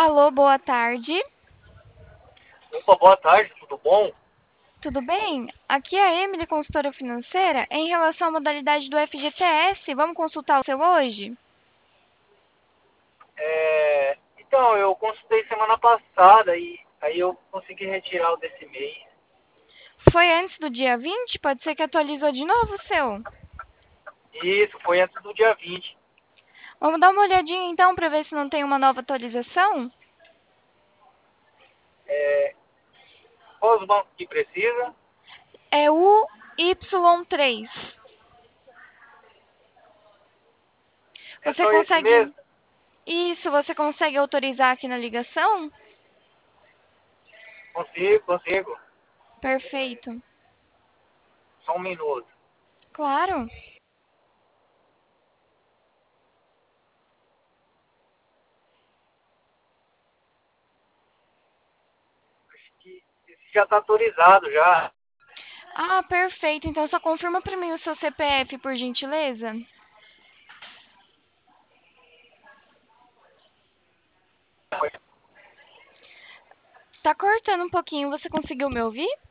Alô, boa tarde. Opa, boa tarde, tudo bom? Tudo bem? Aqui é a Emily, consultora financeira, em relação à modalidade do FGTS. Vamos consultar o seu hoje? Então, eu consultei semana passada e aí eu consegui retirar o desse mês. Foi antes do dia 20? Pode ser que atualizou de novo o seu. Isso, foi antes do dia 20. Vamos dar uma olhadinha então para ver se não tem uma nova atualização? Qual os bancos que precisa? É o Y3. É Você só esse consegue. mesmo? Isso, você consegue autorizar aqui na ligação? Consigo, consigo. Perfeito. Só um minuto. Claro. Acho que esse já está autorizado já. Ah, perfeito. Então só confirma para mim o seu CPF, por gentileza. Tá cortando um pouquinho, você conseguiu me ouvir?